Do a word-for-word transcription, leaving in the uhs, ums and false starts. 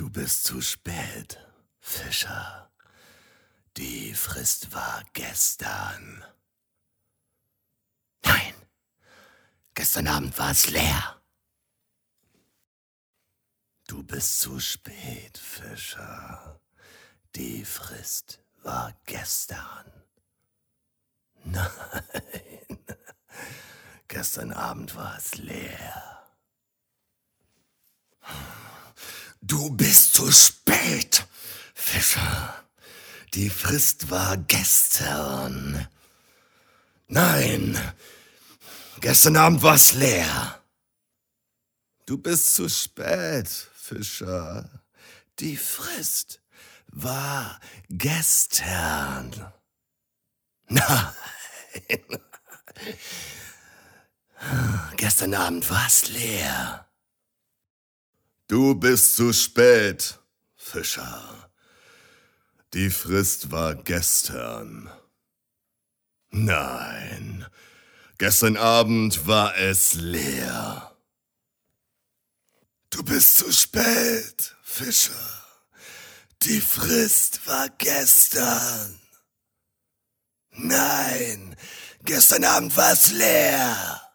Du bist zu spät, Fischer. Die Frist war gestern. Nein, gestern Abend war es leer. Du bist zu spät, Fischer. Die Frist war gestern. Nein, gestern Abend war es leer. Du bist zu spät, Fischer. Die Frist war gestern. Nein, gestern Abend war es leer. Du bist zu spät, Fischer. Die Frist war gestern. Nein, gestern Abend war es leer. Du bist zu spät, Fischer. Die Frist war gestern. Nein, gestern Abend war es leer. Du bist zu spät, Fischer. Die Frist war gestern. Nein, gestern Abend war es leer.